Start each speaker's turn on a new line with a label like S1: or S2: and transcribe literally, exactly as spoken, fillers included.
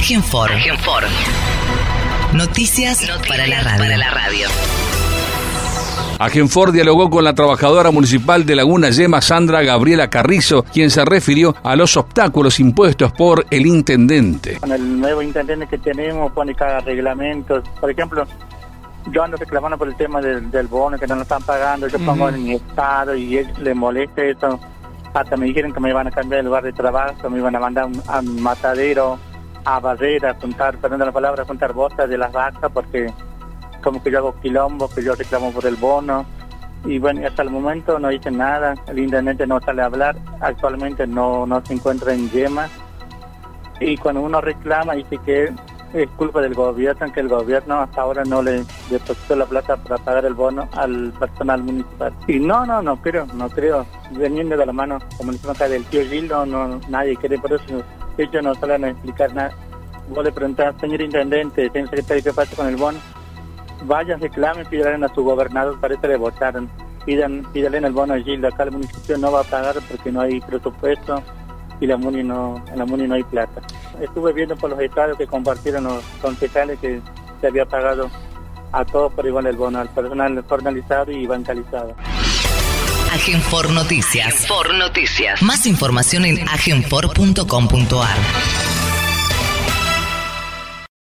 S1: Agenfor. Agenfor. Noticias, Noticias para la radio. Para la radio.
S2: Agenfor dialogó con la trabajadora municipal de Laguna Yema, Sandra Gabriela Carrizo, quien se refirió a los obstáculos impuestos por el intendente.
S3: Con el nuevo intendente que tenemos, pone cada reglamento. Por ejemplo, yo ando reclamando por el tema del, del bono que no nos están pagando. Yo uh-huh. pongo en mi estado y a ellos les molesta eso. Hasta me dijeron que me iban a cambiar el lugar de trabajo, me iban a mandar un, a un matadero, a barrer, a juntar, perdón la palabra, a juntar botas de las vacas, porque como que yo hago quilombo, que yo reclamo por el bono. Y bueno, hasta el momento no dicen nada, el intendente no sale a hablar, actualmente no, no se encuentra en Yema. Y cuando uno reclama, dice que es culpa del gobierno, que el gobierno hasta ahora no le depositó la plata para pagar el bono al personal municipal. Y no, no, no creo, no creo. Veniendo de la mano, como decimos acá, del tío Gil, no, no, nadie quiere, por eso ellos no salen a explicar nada. Vos le preguntás, señor intendente, señor secretario, ¿qué pasa con el bono? Vayan, reclamen, pídanle a su gobernador, parece que le votaron. Pidan, pídanle el bono a Gil, acá el municipio no va a pagar porque no hay presupuesto y la MUNI no, en la MUNI no hay plata. Estuve viendo por los estados que compartieron los concejales que se había pagado a todos por igual el bono, al personal jornalizado y bancalizado.
S1: Agenfor Noticias. Agenfor Noticias. Más información en agenfor punto com punto ar.